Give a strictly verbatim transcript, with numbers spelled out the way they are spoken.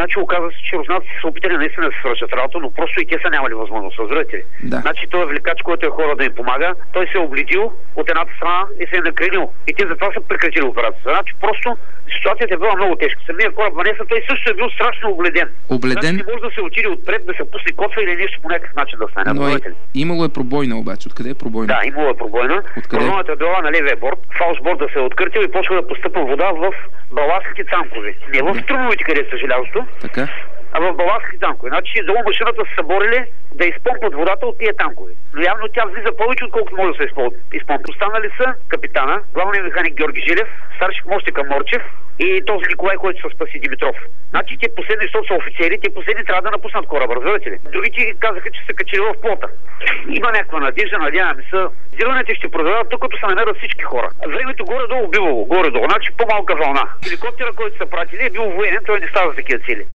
Значи оказва се, че руснаците са опитали наистина да се свършат работа, но просто и те са нямали възможност, разбирате ли? Да. Значи той е влекач, който е хора да им помага, той се е обледил от едната страна и се е накренил. И те затова са прекратили операцията. Значи просто ситуацията е била много тежка. Самия кораб Ванеса, той също е бил страшно обледен. Обледен? Значи не може да се отиде отпред, да се пусне котва или нещо по някакъв начин да стане. Но е, имало е пробойна обаче. Откъде е пробойна? Да, имало е пробойна. Пробойната е била на левия борт. Фалшборда се е откъртил и почва да постъпва вода в баластните цанкове. Не в струмовите, където са желязото, така? А в баластните танкове. Значи долу машината са съборили да изпомпат водата от тия танкове. Но явно тя влиза повече, отколкото може да се изпомпа. Останали са капитана, главният механик Георги Жилев, старши помощник Морчев и този Николай, който се спаси Димитров. Значи те последни, защото са офицери, те последни трябва да напуснат кораба, разбирате ли? Другите казаха, че са качили в плота. Има някаква надежда, надяваме се. Зирването ще продължават, докато се намерят всички хора. Времето горе-долу бивало, горе-долу, значи по-малка вълна. Хеликоптера, който са пратили, е бил военен, той не става за такива цели.